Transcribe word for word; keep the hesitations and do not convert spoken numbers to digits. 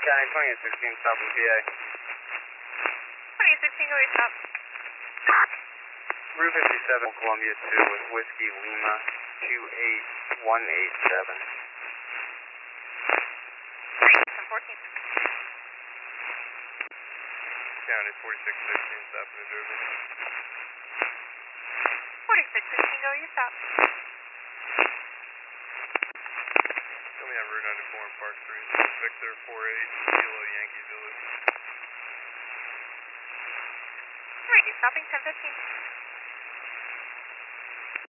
County twenty-eight sixteen, stop in P A. twenty-eight sixteen, go east stop. Route fifty-seven, Columbia two with Whiskey Lima two eight one eight seven. ten fourteen. County forty-six sixteen, stop in New Jersey. forty-six sixteen, go east stop. Tell me on Route ninety-four and Park Street. Victor four eight, Kilo Yankee Village. Ready, stopping ten fifteen.